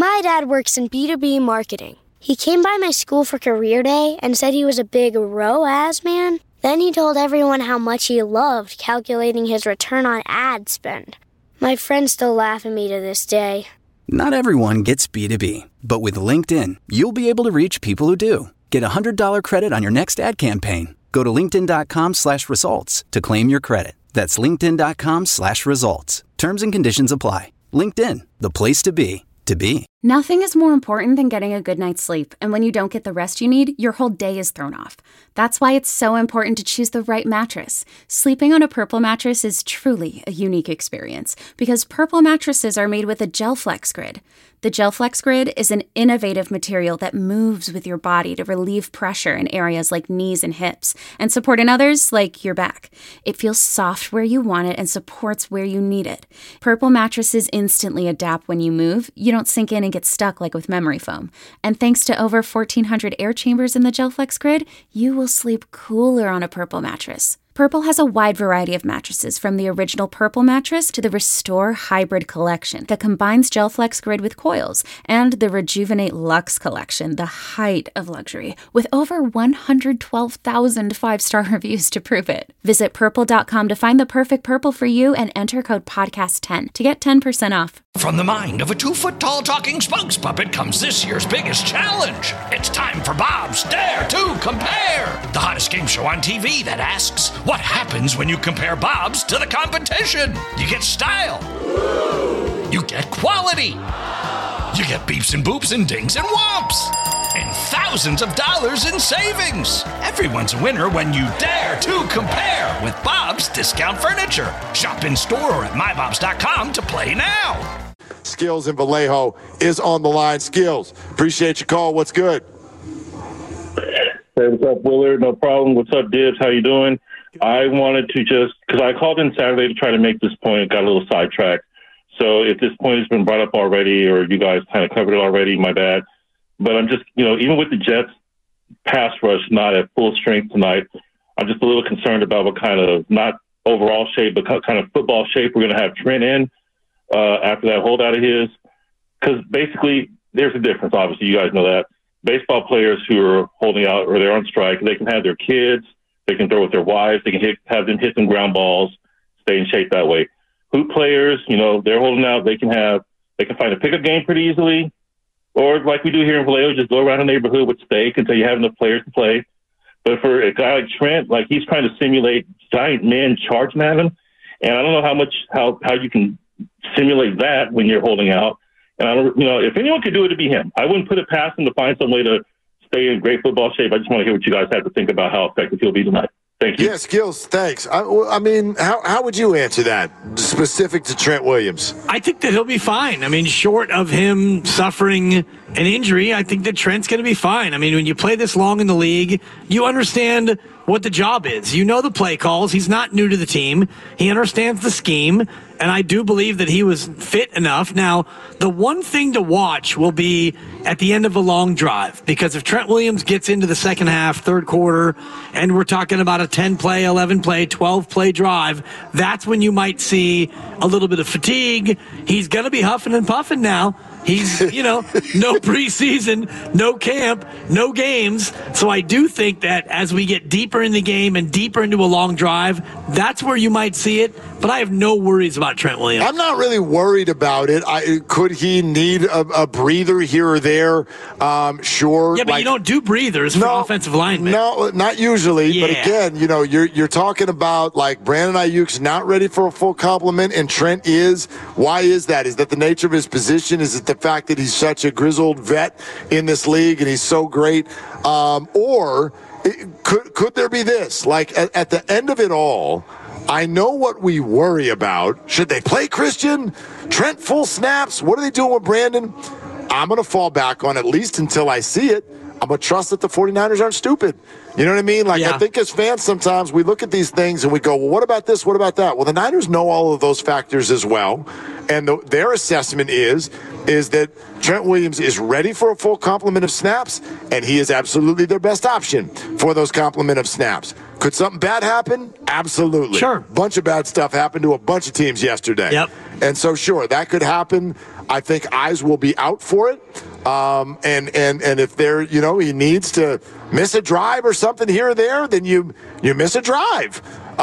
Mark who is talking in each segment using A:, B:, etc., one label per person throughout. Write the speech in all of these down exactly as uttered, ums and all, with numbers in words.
A: My dad works in B two B marketing. He came by my school for career day and said he was a big R O A S man. Then he told everyone how much he loved calculating his return on ad spend. My friends still laugh at me to this day.
B: Not everyone gets B two B, but with LinkedIn, you'll be able to reach people who do. Get a one hundred dollars credit on your next ad campaign. Go to linkedin.com slash results to claim your credit. That's linkedin.com slash results. Terms and conditions apply. LinkedIn, the place to be, to be.
C: Nothing is more important than getting a good night's sleep, and when you don't get the rest you need, your whole day is thrown off. That's why it's so important to choose the right mattress. Sleeping on a Purple mattress is truly a unique experience, because Purple mattresses are made with a GelFlex Grid. The GelFlex Grid is an innovative material that moves with your body to relieve pressure in areas like knees and hips, and support in others like your back. It feels soft where you want it and supports where you need it. Purple mattresses instantly adapt when you move. You don't sink in and get stuck like with memory foam. And thanks to over fourteen hundred air chambers in the GelFlex Grid, you will sleep cooler on a Purple mattress. Purple has a wide variety of mattresses, from the original Purple mattress to the Restore Hybrid collection that combines GelFlex Grid with coils, and the Rejuvenate Luxe collection, the height of luxury, with over one hundred twelve thousand five-star reviews to prove it. Visit purple dot com to find the perfect Purple for you and enter code podcast ten to get ten percent off.
D: From the mind of a two-foot-tall talking spokes puppet comes this year's biggest challenge. It's time for Bob's Dare to Compare, the hottest game show on T V that asks, what happens when you compare Bob's to the competition? You get style. You get quality. You get beeps and boops and dings and whomps. And thousands of dollars in savings. Everyone's a winner when you dare to compare with Bob's Discount Furniture. Shop in store or at my bobs dot com to play now.
E: Skills in Vallejo is on the line. Skills, appreciate your call. What's good?
F: Hey, what's up, Willard? No problem. What's up, Dibs? How you doing? I wanted to just, because I called in Saturday to try to make this point, got a little sidetracked. So if this point has been brought up already, or you guys kind of covered it already, my bad. But I'm just, you know, even with the Jets pass rush not at full strength tonight, I'm just a little concerned about what kind of, not overall shape, but kind of football shape we're going to have Trent in uh, after that holdout of his. Because basically, there's a difference, obviously, you guys know that. Baseball players who are holding out or they're on strike, they can have their kids, they can throw with their wives, they can hit, have them hit some ground balls, stay in shape that way. Hoop players, you know, they're holding out, they can have, they can find a pickup game pretty easily. Or like we do here in Vallejo, just go around the neighborhood with steak until you have enough players to play. But for a guy like Trent, like he's trying to simulate giant men charging at him. And I don't know how much, how, how you can simulate that when you're holding out. And I don't, you know, if anyone could do it, it'd be him. I wouldn't put it past him to find some way to stay in great football shape. I just want to hear what you guys have to think about how effective he'll be tonight. Thank you.
E: Yeah, Skills, thanks. I, I mean, how, how would you answer that specific to Trent Williams?
G: I think that he'll be fine. I mean, short of him suffering an injury, I think that Trent's going to be fine. I mean, when you play this long in the league, you understand what the job is. You know the play calls. He's not new to the team. He understands the scheme, and I do believe that he was fit enough. Now, the one thing to watch will be at the end of a long drive, because if Trent Williams gets into the second half, third quarter, and we're talking about a ten-play, eleven-play, twelve-play drive, that's when you might see a little bit of fatigue. He's going to be huffing and puffing now. He's, you know, no preseason, no camp, no games. So I do think that as we get deeper in the game and deeper into a long drive, that's where you might see it. But I have no worries about Trent Williams.
E: I'm not really worried about it. I, could he need a, a breather here or there? Um, sure.
G: Yeah, but like, you don't do breathers for no, offensive linemen.
E: No, not usually.
G: Yeah.
E: But again, you know, you're you're talking about like Brandon Ayuk's not ready for a full complement, and Trent is. Why is that? Is that the nature of his position? Is it the fact that he's such a grizzled vet in this league and he's so great? Um, or it, could could there be this? Like at, at the end of it all, I know what we worry about. Should they play Christian? Trent full snaps? What are they doing with Brandon? I'm going to fall back on at least until I see it. I'm going to trust that the 49ers aren't stupid. You know what I mean? Like, yeah. I think as fans sometimes we look at these things and we go, well, what about this? What about that? Well, the Niners know all of those factors as well. And the, their assessment is, is that Trent Williams is ready for a full complement of snaps, and he is absolutely their best option for those complement of snaps. Could something bad happen? Absolutely.
G: Sure.
E: Bunch of bad stuff happened to a bunch of teams yesterday.
G: Yep.
E: And so, sure, that could happen. I think eyes will be out for it. Um, and, and, and if there, you know, he needs to miss a drive or something here or there, then you, you miss a drive.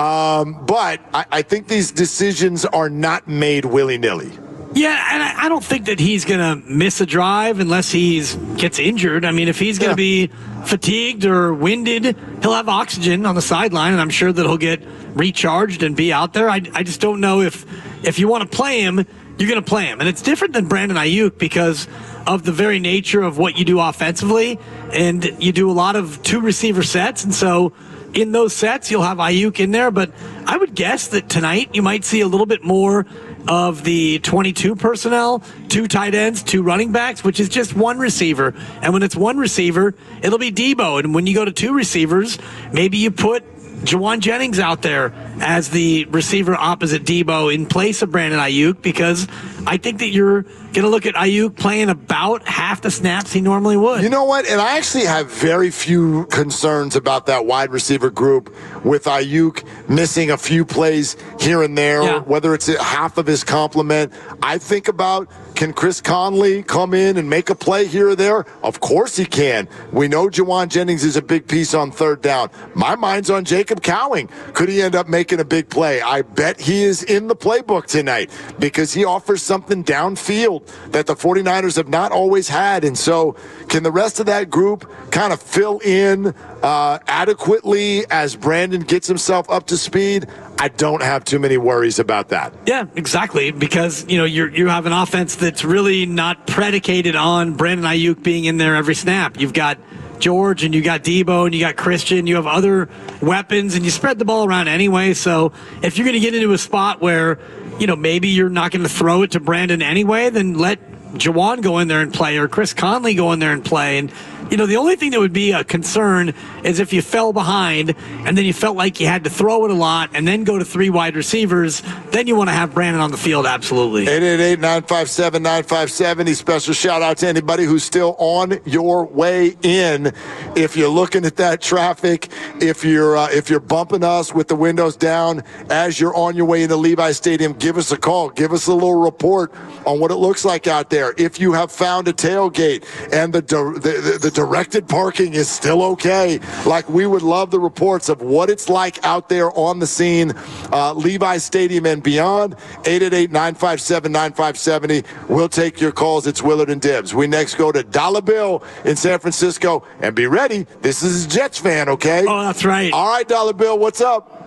E: Um, but I, I think these decisions are not made willy-nilly.
G: Yeah, and I, I don't think that he's going to miss a drive unless he's gets injured. I mean, if he's going to yeah. be fatigued or winded, he'll have oxygen on the sideline, and I'm sure that he'll get recharged and be out there. I, I just don't know if if you want to play him, you're going to play him. And it's different than Brandon Ayuk because of the very nature of what you do offensively, and you do a lot of two-receiver sets, and so in those sets, you'll have Ayuk in there, but I would guess that tonight you might see a little bit more of the twenty-two personnel, two tight ends, two running backs, which is just one receiver. And when it's one receiver, it'll be Debo. And when you go to two receivers, maybe you put Jauan Jennings out there as the receiver opposite Debo in place of Brandon Ayuk, because I think that you're going to look at Ayuk playing about half the snaps he normally would.
E: You know what? And I actually have very few concerns about that wide receiver group with Ayuk missing a few plays here and there, yeah. whether it's half of his complement. I think about, can Chris Conley come in and make a play here or there? Of course he can. We know Jauan Jennings is a big piece on third down. My mind's on Jacob Cowing. Could he end up making a big play? I bet he is in the playbook tonight because he offers something downfield that the 49ers have not always had. And so can the rest of that group kind of fill in uh, adequately as Brandon gets himself up to speed? I don't have too many worries about that.
G: Yeah, exactly, because you know you you have an offense that's really not predicated on Brandon Ayuk being in there every snap. You've got George and you got Debo and you got Christian. You have other weapons and you spread the ball around anyway. So if you're going to get into a spot where you know maybe you're not going to throw it to Brandon anyway, then let Jauan go in there and play, or Chris Conley go in there and play. And you know, the only thing that would be a concern is if you fell behind and then you felt like you had to throw it a lot and then go to three wide receivers, then you want to have Brandon on the field, absolutely.
E: eight eight eight, nine five seven, nine five seven zero. Special shout out to anybody who's still on your way in. If you're looking at that traffic, if you're uh, if you're bumping us with the windows down as you're on your way into Levi Stadium, give us a call. Give us a little report on what it looks like out there. If you have found a tailgate and the the, the, the directed parking is still okay, like we would love the reports of what it's like out there on the scene, uh, Levi Stadium and beyond. eight eight eight, nine five seven, nine five seven zero. We'll take your calls. It's Willard and Dibbs. We next go to Dollar Bill in San Francisco. And be ready. This is a Jets fan, okay?
G: Oh, that's right.
E: All right, Dollar Bill, what's up?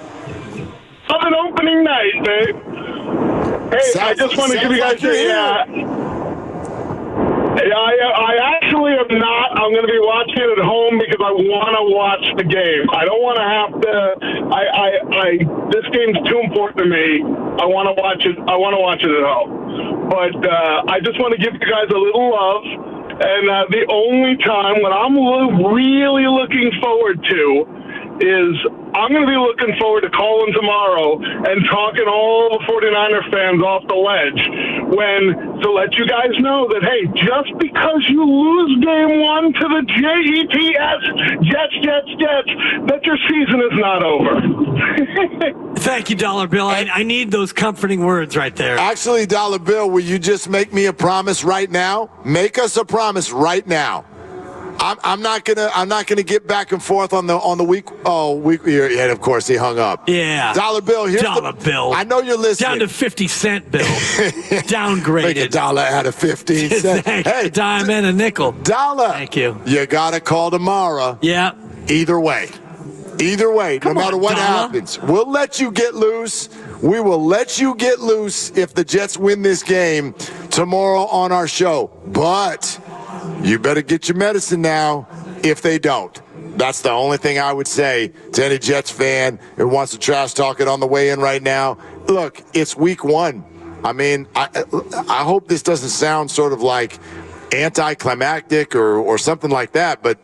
H: Of an opening night, babe. Hey, sounds, I just want to give you guys like a... Uh, I, I actually am not. I'm going to be watching it at home because I want to watch the game. I don't want to have to. I, I, I. This game's too important to me. I want to watch it. I want to watch it at home. But uh, I just want to give you guys a little love. And uh, the only time when I'm lo- really looking forward to is I'm going to be looking forward to calling tomorrow and talking all the 49er fans off the ledge when to let you guys know that, hey, just because you lose game one to the J E T S, Jets, Jets, Jets, that your season is not over.
G: Thank you, Dollar Bill. I, I need those comforting words right there.
E: Actually, Dollar Bill, will you just make me a promise right now? Make us a promise right now. I'm, I'm not gonna. I'm not gonna get back and forth on the on the week. Oh, week. And of course, he hung up.
G: Yeah.
E: Dollar Bill. Here's
G: Dollar
E: the,
G: Bill.
E: I know you're listening.
G: Down to fifty cent bill. Downgraded.
E: Make a dollar out of fifteen cents.
G: Hey, a dime and a nickel.
E: Dollar.
G: Thank you.
E: You gotta call tomorrow.
G: Yeah.
E: Either way. Either way.
G: Come
E: no matter
G: on,
E: what
G: Dollar.
E: happens, we'll let you get loose. We will let you get loose if the Jets win this game tomorrow on our show. But you better get your medicine now if they don't. That's the only thing I would say to any Jets fan who wants to trash talk it on the way in right now. Look, it's week one. I mean, I, I hope this doesn't sound sort of like anticlimactic or, or something like that, but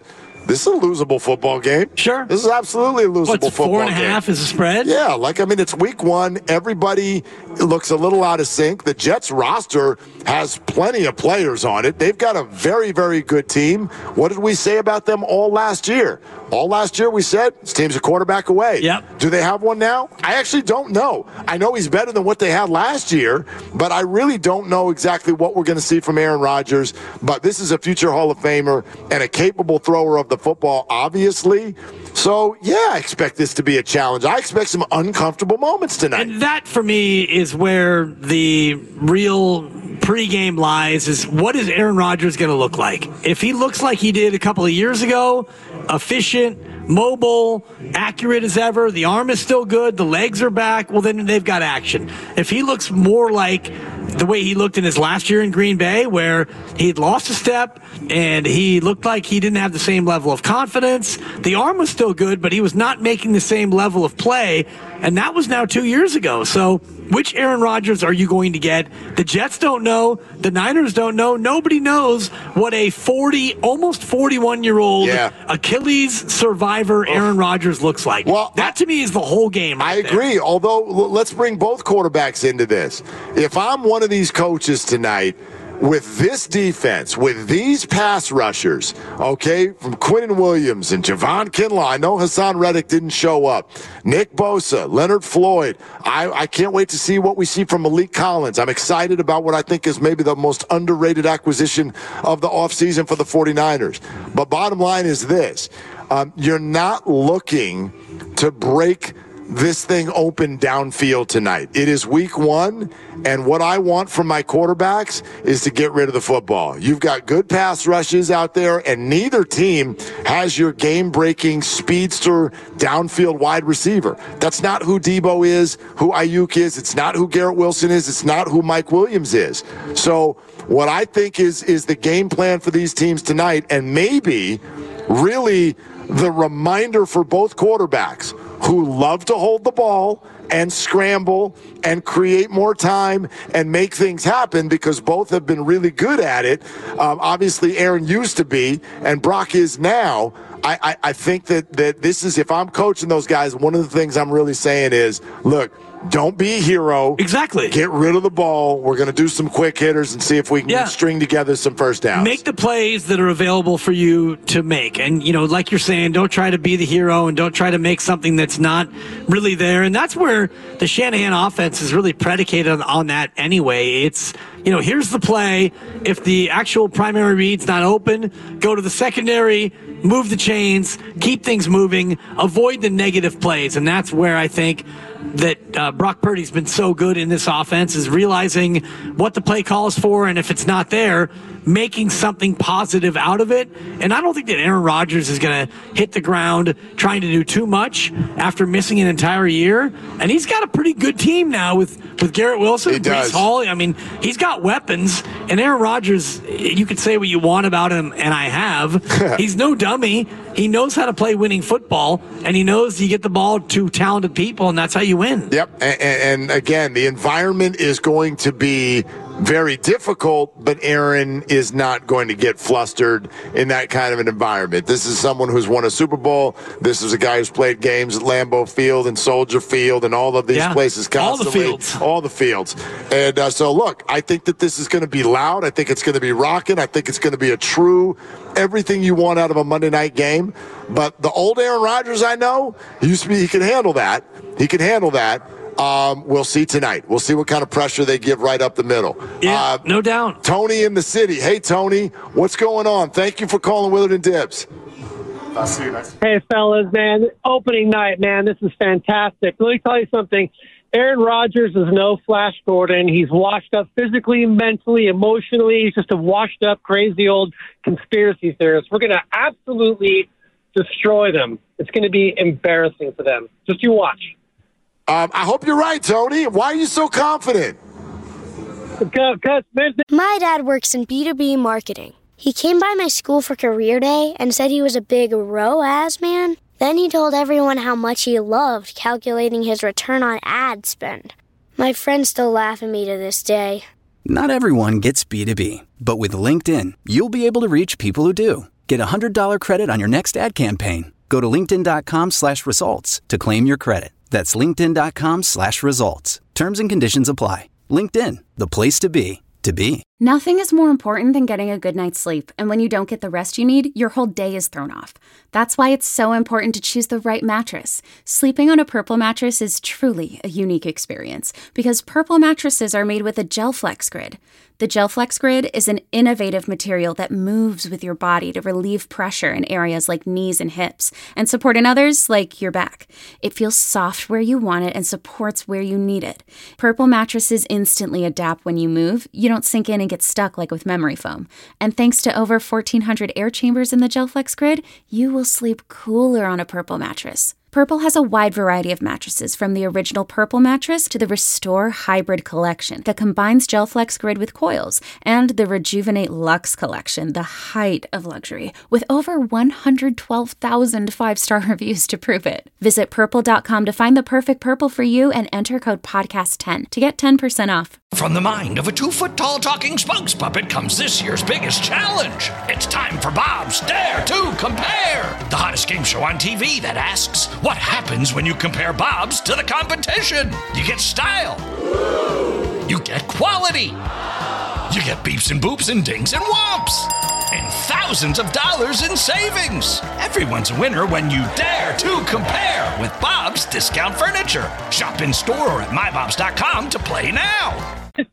E: this is a losable football game.
G: Sure.
E: This is absolutely a losable
G: What's
E: football game.
G: Four and a half is a spread?
E: Yeah, like, I mean, it's week one. Everybody looks a little out of sync. The Jets roster has plenty of players on it. They've got a very, very good team. What did we say about them all last year? All last year we said, this team's a quarterback away.
G: Yep.
E: Do they have one now? I actually don't know. I know he's better than what they had last year, but I really don't know exactly what we're going to see from Aaron Rodgers. But this is a future Hall of Famer and a capable thrower of the football, obviously. So, yeah, I expect this to be a challenge. I expect some uncomfortable moments tonight.
G: And that, for me, is where the real pregame lies, is what is Aaron Rodgers going to look like? If he looks like he did a couple of years ago, efficient, mobile, accurate as ever, the arm is still good, the legs are back, well, then they've got action. If he looks more like the way he looked in his last year in Green Bay, where he'd lost a step and he looked like he didn't have the same level of confidence, the arm was still good, but he was not making the same level of play, and that was now two years ago. So which Aaron Rodgers are you going to get? The Jets don't know. The Niners don't know. Nobody knows what a forty, almost forty-one-year-old
E: yeah.
G: Achilles survivor Aaron Rodgers looks like. Well, that to me is the whole game right
E: I agree,
G: there.
E: although let's bring both quarterbacks into this. If I'm one of these coaches tonight, with this defense, with these pass rushers, okay, from Quinnen Williams and Javon Kinlaw, I know Hassan Reddick didn't show up, Nick Bosa, Leonard Floyd, I, I can't wait to see what we see from Malik Collins. I'm excited about what I think is maybe the most underrated acquisition of the offseason for the 49ers. But bottom line is this, um, you're not looking to break this thing open downfield tonight. It is week one, and what I want from my quarterbacks is to get rid of the football. You've got good pass rushes out there, and neither team has your game-breaking speedster downfield wide receiver. That's not who Debo is, who Ayuk is. It's not who Garrett Wilson is. It's not who Mike Williams is. So what I think is, is the game plan for these teams tonight, and maybe really the reminder for both quarterbacks who love to hold the ball and scramble and create more time and make things happen, because both have been really good at it. Um, obviously, Aaron used to be, and Brock is now. I, I, I think that, that this is, if I'm coaching those guys, one of the things I'm really saying is, look, don't be a hero.
G: Exactly.
E: Get rid of the ball. We're going to do some quick hitters and see if we can
G: yeah.
E: string together some first downs.
G: Make the plays that are available for you to make. And, you know, like you're saying, don't try to be the hero and don't try to make something that's not really there. And that's where the Shanahan offense is really predicated on, on that anyway. It's, you know, here's the play. If the actual primary read's not open, go to the secondary, move the chains, keep things moving, avoid the negative plays. And that's where I think that uh, Brock Purdy's been so good in this offense, is realizing what the play calls for, and if it's not there, making something positive out of it. And I don't think that Aaron Rodgers is going to hit the ground trying to do too much after missing an entire year. And he's got a pretty good team now with, with Garrett Wilson,
E: he
G: Breece
E: does.
G: Hall. I mean, he's got weapons. And Aaron Rodgers, you could say what you want about him, and I have. He's no dummy. He knows how to play winning football, and he knows you get the ball to talented people, and that's how you win.
E: Yep. And, and again, the environment is going to be very difficult, but Aaron is not going to get flustered in that kind of an environment. This is someone who's won a Super Bowl. This is a guy who's played games at Lambeau Field and Soldier Field and all of these
G: yeah.
E: places constantly.
G: All the fields.
E: All the fields. And uh, so, look, I think that this is going to be loud. I think it's going to be rocking. I think it's going to be a true everything you want out of a Monday night game. But the old Aaron Rodgers I know, he used to be, he can handle that. He can handle that. Um, we'll see tonight. We'll see what kind of pressure they give right up the middle.
G: Yeah,
E: uh,
G: no doubt.
E: Tony in the city. Hey, Tony, what's going on? Thank you for calling Willard and Dibs.
I: Hey, fellas, man. Opening night, man. This is fantastic. Let me tell you something. Aaron Rodgers is no Flash Gordon. He's washed up physically, mentally, emotionally. He's just a washed up, crazy old conspiracy theorist. We're going to absolutely destroy them. It's going to be embarrassing for them. Just you watch.
E: Um, I hope you're right, Tony. Why are you so confident?
I: Because,
A: my dad works in B two B marketing. He came by my school for career day and said he was a big R O A S man. Then he told everyone how much he loved calculating his return on ad spend. My friends still laugh at me to this day.
B: Not everyone gets B two B, but with LinkedIn, you'll be able to reach people who do. Get a one hundred dollars credit on your next ad campaign. Go to linkedin.com slash results to claim your credit. That's linkedin.com slash results. Terms and conditions apply. LinkedIn, the place to be, to be.
C: Nothing is more important than getting a good night's sleep, and when you don't get the rest you need, your whole day is thrown off. That's why it's so important to choose the right mattress. Sleeping on a Purple mattress is truly a unique experience because Purple mattresses are made with a GelFlex Grid. The GelFlex Grid is an innovative material that moves with your body to relieve pressure in areas like knees and hips and support in others like your back. It feels soft where you want it and supports where you need it. Purple mattresses instantly adapt when you move. You don't sink in and get stuck like with memory foam. And thanks to over fourteen hundred air chambers in the GelFlex Grid, you will sleep cooler on a Purple mattress. Purple has a wide variety of mattresses, from the original Purple mattress to the Restore Hybrid collection that combines GelFlex Grid with coils, and the Rejuvenate Luxe collection, the height of luxury, with over one hundred twelve thousand five-star reviews to prove it. Visit purple dot com to find the perfect Purple for you and enter code podcast ten to get ten percent off.
D: From the mind of a two-foot-tall talking spokes puppet comes this year's biggest challenge. It's time for Bob's Dare to Compare, the hottest game show on T V that asks, what happens when you compare Bob's to the competition? You get style. You get quality. You get beeps and boops and dings and whomps. And thousands of dollars in savings. Everyone's a winner when you dare to compare with Bob's Discount Furniture. Shop in store or at my bobs dot com to play now.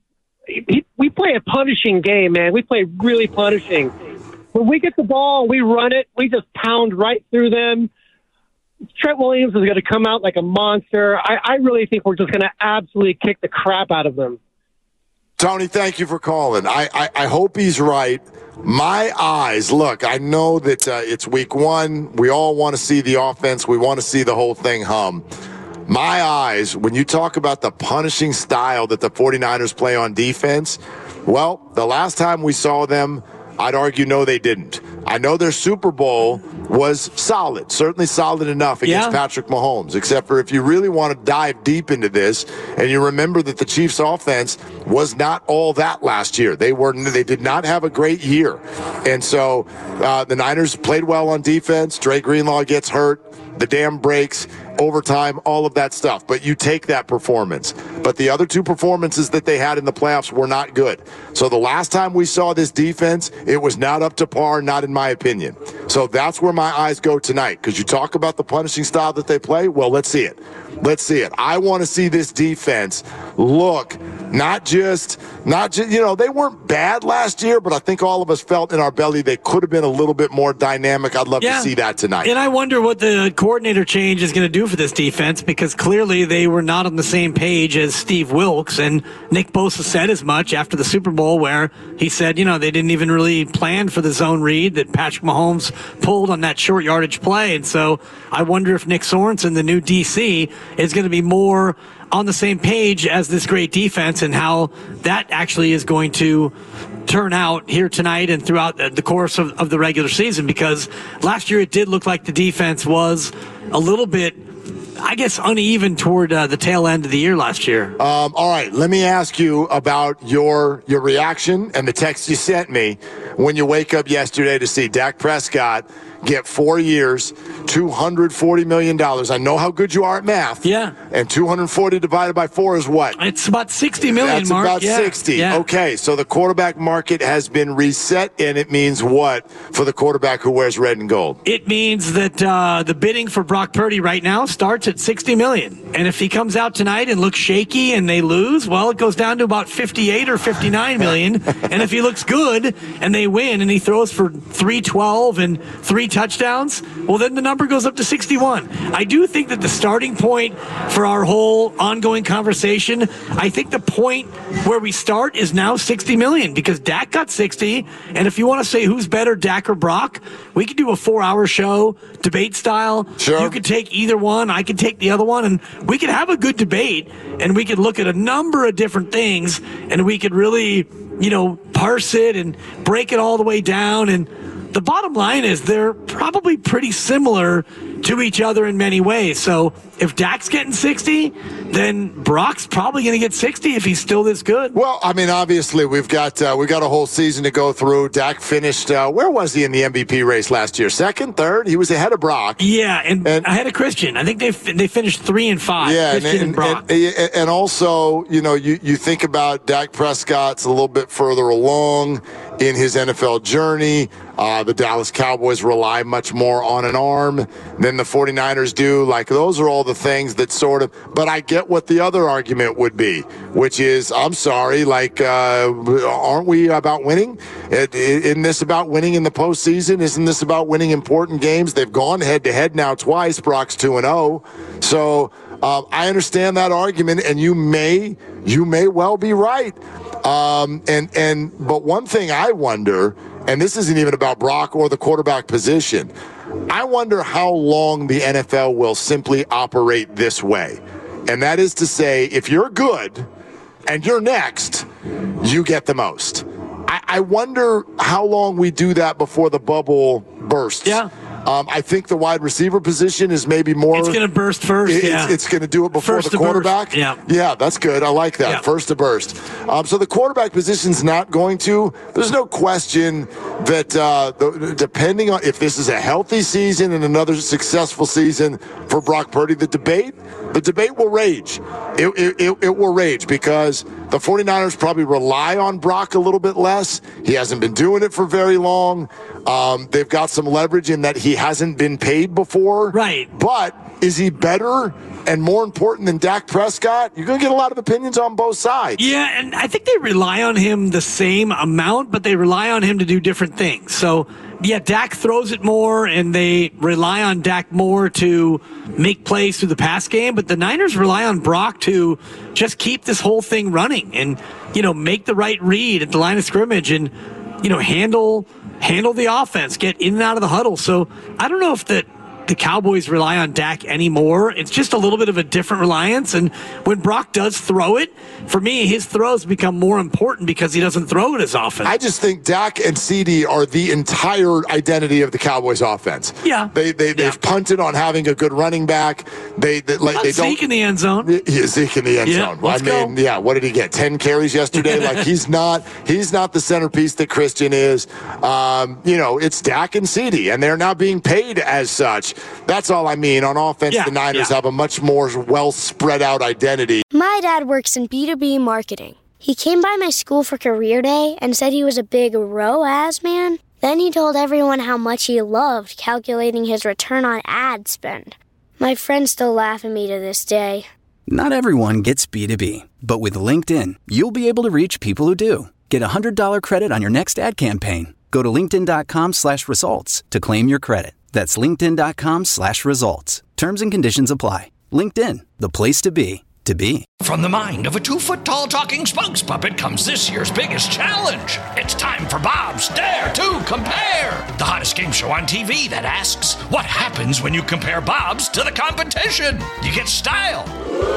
I: We play a punishing game, man. We play really punishing. When we get the ball, we run it. We just pound right through them. Trent Williams is going to come out like a monster. I, I really think we're just going to absolutely kick the crap out of them.
E: Tony, thank you for calling. I, I, I hope he's right. My eyes, look, I know that uh, it's week one. We all want to see the offense. We want to see the whole thing hum. My eyes, when you talk about the punishing style that the 49ers play on defense, well, the last time we saw them, I'd argue no, they didn't. I know their Super Bowl was solid, certainly solid enough against yeah. Patrick Mahomes, except for if you really want to dive deep into this and you remember that the Chiefs offense was not all that last year. They were they did not have a great year. And so uh, the Niners played well on defense. Dre Greenlaw gets hurt. The dam breaks, overtime, all of that stuff. But you take that performance. But the other two performances that they had in the playoffs were not good. So the last time we saw this defense, it was not up to par, not in my opinion. So that's where my eyes go tonight. Because you talk about the punishing style that they play, well, let's see it. Let's see it. I want to see this defense look not just, not just, you know, they weren't bad last year, but I think all of us felt in our belly they could have been a little bit more dynamic. I'd love yeah. to see that tonight.
G: And I wonder what the coordinator change is going to do for this defense, because clearly they were not on the same page as Steve Wilks, and Nick Bosa said as much after the Super Bowl, where he said, you know, they didn't even really plan for the zone read that Patrick Mahomes pulled on that short yardage play. And so I wonder if Nick Sorensen, the new D C, is going to be more on the same page as this great defense, and how that actually is going to turn out here tonight and throughout the course of, of the regular season. Because last year it did look like the defense was a little bit, I guess, uneven toward uh, the tail end of the year last year.
E: Um, all right, let me ask you about your your reaction and the text you sent me when you wake up yesterday to see Dak Prescott get four years, two hundred forty million dollars. I know how good you are at math.
G: Yeah.
E: And two hundred forty divided by four is what?
G: It's about sixty million,
E: That's
G: Mark.
E: about
G: yeah.
E: sixty.
G: Yeah.
E: Okay, so the quarterback market has been reset, and it means what for the quarterback who wears red and gold?
G: It means that uh, the bidding for Brock Purdy right now starts at sixty million. And if he comes out tonight and looks shaky and they lose, well, it goes down to about fifty-eight or fifty-nine million. And if he looks good and they win and he throws for three twelve and three touchdowns, well, then the number goes up to sixty-one. I do think that the starting point for our whole ongoing conversation, I think the point where we start is now sixty million, because Dak got sixty. And if you want to say who's better, Dak or Brock, we could do a four-hour show, debate style.
E: Sure.
G: You could take either one. I could take the other one. And we could have a good debate, and we could look at a number of different things, and we could really, you know, parse it and break it all the way down. And the bottom line is they're probably pretty similar to each other in many ways. So if Dak's getting sixty, then Brock's probably going to get sixty if he's still this good.
E: Well, I mean, obviously we've got uh, we got a whole season to go through. Dak finished. Uh, where was he in the M V P race last year? Second, third. He was ahead of Brock.
G: Yeah, and, and ahead of Christian. I think they they finished three and five.
E: Yeah,
G: Christian
E: and,
G: and, Brock.
E: And, and also, you know, you you think about Dak Prescott's a little bit further along in his N F L journey. Uh, the Dallas Cowboys rely much more on an arm than the 49ers do. Like, those are all the things that sort of, but I get what the other argument would be, which is, I'm sorry, like, uh, aren't we about winning? It, it, isn't this about winning in the postseason? Isn't this about winning important games? They've gone head-to-head now twice. Brock's two and oh. So um, I understand that argument, and you may, you may well be right. Um, and, and, but one thing I wonder, and this isn't even about Brock or the quarterback position, I wonder how long the N F L will simply operate this way. And that is to say, if you're good and you're next, you get the most. I, I wonder how long we do that before the bubble bursts.
G: Yeah.
E: Um, I think the wide receiver position is maybe more.
G: It's going to burst first.
E: It's,
G: yeah.
E: it's going to do it before
G: first
E: the quarterback.
G: Burst. Yeah.
E: Yeah, that's good. I like that.
G: Yeah.
E: First to burst. Um, so the quarterback position's not going to. There's no question that uh, the, depending on if this is a healthy season and another successful season for Brock Purdy, the debate, the debate will rage. It, it, it, it will rage because the 49ers probably rely on Brock a little bit less. He hasn't been doing it for very long. Um, they've got some leverage in that he hasn't been paid before.
G: Right.
E: But is he better and more important than Dak Prescott? You're going to get a lot of opinions on both sides.
G: Yeah, and I think they rely on him the same amount, but they rely on him to do different things. So, yeah, Dak throws it more, and they rely on Dak more to make plays through the pass game, but the Niners rely on Brock to just keep this whole thing running and, you know, make the right read at the line of scrimmage and, you know, handle handle the offense, get in and out of the huddle. So I don't know if that the Cowboys rely on Dak anymore. It's just a little bit of a different reliance. And when Brock does throw it, for me, his throws become more important because he doesn't throw it as often.
E: I just think Dak and C D are the entire identity of the Cowboys offense.
G: Yeah.
E: They, they,
G: yeah.
E: They've punted on having a good running back. They, they, like, they don't.
G: Zeke in the end zone.
E: Yeah, Zeke in the end
G: yeah,
E: zone.
G: Let's
E: I mean,
G: go.
E: yeah, what did he get? ten carries yesterday? Like, he's not, he's not the centerpiece that Christian is. Um, you know, it's Dak and C D, and they're now being paid as such. That's all I mean. On offense,
G: yeah,
E: the Niners
G: yeah.
E: have a much more well spread out identity.
A: My dad works in B two B marketing. He came by my school for career day and said he was a big R O A S man. Then he told everyone how much he loved calculating his return on ad spend. My friends still laugh at me to this day.
B: Not everyone gets B two B, but with LinkedIn, you'll be able to reach people who do. Get a one hundred dollars credit on your next ad campaign. Go to linkedin.com slash results to claim your credit. That's linkedin.com slash results. Terms and conditions apply. LinkedIn, the place to be, to be.
D: From the mind of a two-foot-tall talking spokes puppet comes this year's biggest challenge. It's time for Bob's Dare to Compare, the hottest game show on T V that asks, what happens when you compare Bob's to the competition? You get style.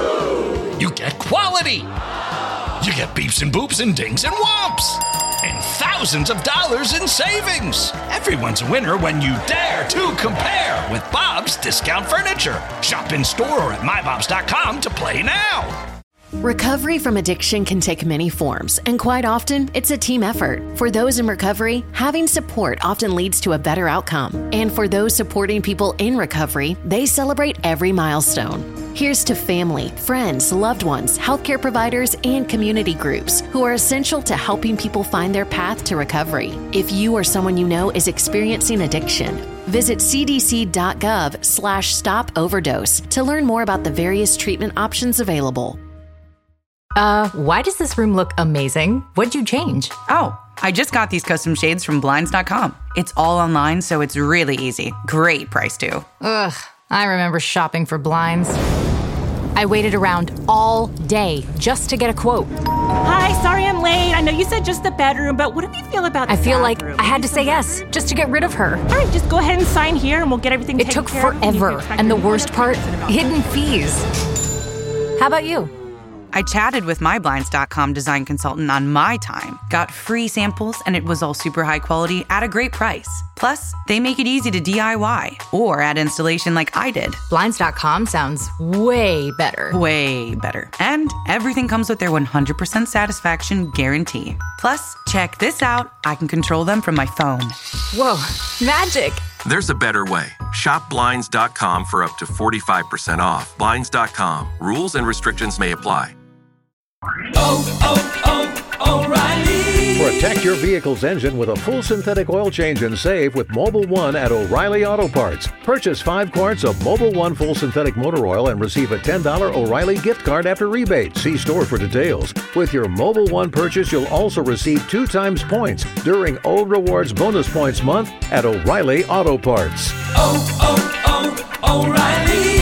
D: You get quality. You get beeps and boops and dings and whomps. And thousands of dollars in savings. Everyone's a winner when you dare to compare with Bob's Discount Furniture. Shop in store or at my bobs dot com to play now.
J: Recovery from addiction can take many forms, and quite often, it's a team effort. For those in recovery, having support often leads to a better outcome. And for those supporting people in recovery, they celebrate every milestone. Here's to family, friends, loved ones, healthcare providers, and community groups who are essential to helping people find their path to recovery. If you or someone you know is experiencing addiction, visit cdc.gov slash stop overdose to learn more about the various treatment options available.
K: Uh, why does this room look amazing? What'd you change?
L: Oh, I just got these custom shades from blinds dot com. It's all online, so it's really easy. Great price, too.
K: Ugh, I remember shopping for blinds. I waited around all day just to get a quote.
M: Hi, sorry I'm late. I know you said just the bedroom, but what do you feel about the
K: I feel
M: bathroom?
K: like I had to say yes, just to get rid of her.
M: All right, just go ahead and sign here and we'll get everything
K: It
M: taken
K: took
M: care of.
K: forever, and the worst part, hidden fees. How about you?
L: I chatted with my Blinds dot com design consultant on my time, got free samples, and it was all super high quality at a great price. Plus, they make it easy to D I Y or add installation like I did.
K: Blinds dot com sounds way better.
L: Way better. And everything comes with their one hundred percent satisfaction guarantee. Plus, check this out. I can control them from my phone.
K: Whoa, magic.
N: There's a better way. Shop Blinds dot com for up to forty-five percent off. Blinds dot com. Rules and restrictions may apply.
O: Oh, oh, oh, O'Reilly.
P: Protect your vehicle's engine with a full synthetic oil change and save with Mobil one at O'Reilly Auto Parts. Purchase five quarts of Mobil one full synthetic motor oil and receive a ten dollars O'Reilly gift card after rebate. See store for details. With your Mobil one purchase, you'll also receive two times points during O Rewards Bonus Points Month at O'Reilly Auto Parts.
O: Oh, oh, oh, O'Reilly.